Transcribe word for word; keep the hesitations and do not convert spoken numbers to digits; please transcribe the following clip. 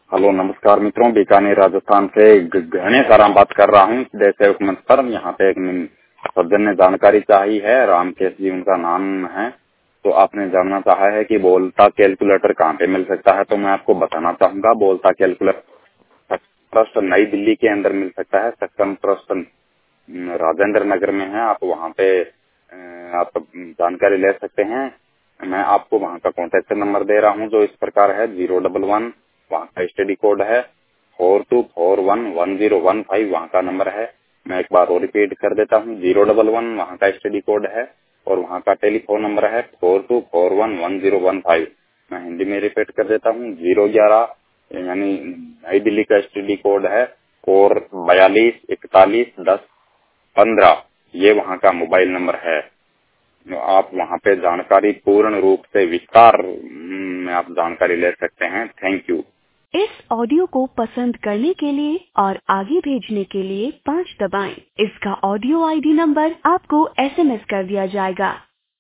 Hello नमस्कार मित्रों, बीकानेर राजस्थान से गणेश आराम बात कर रहा हूँ देश सेवक मंच पर। यहाँ पे एक सज्जन ने जानकारी चाही है, रामकेश जी उनका नाम है। तो आपने जानना चाहा है कि बोलता कैलकुलेटर कहाँ पे मिल सकता है। तो मैं आपको बताना चाहूंगा, बोलता कैलकुलेटर ट्रस्ट नई दिल्ली के अंदर मिल सकता है। सक्षम ट्रस्ट राजेंद्र नगर में है। आप वहाँ पे आप जानकारी ले सकते हैं। मैं आपको वहाँ का कॉन्टेक्ट नंबर दे रहा हूँ जो इस प्रकार है जीरो डबल वन, वहाँ का स्टडी कोड है four two four one one zero one five, वहाँ का नंबर है। मैं एक बार और रिपीट कर देता हूँ, जीरो डबल वन वहाँ का स्टडी कोड है और वहाँ का टेलीफोन नंबर है four two four one one zero one five. मैं हिंदी में रिपीट कर देता हूँ, जीरो ग्यारह यानी नई दिल्ली का स्टडी कोड है और बयालीस इकतालीस दस पंद्रह, ये वहाँ का मोबाइल नंबर है। आप वहाँ पे जानकारी पूर्ण रूप से विस्तार में आप जानकारी ले सकते हैं। Thank you. इस ऑडियो को पसंद करने के लिए और आगे भेजने के लिए पाँच दबाएं। इसका ऑडियो आईडी नंबर आपको एसएमएस कर दिया जाएगा।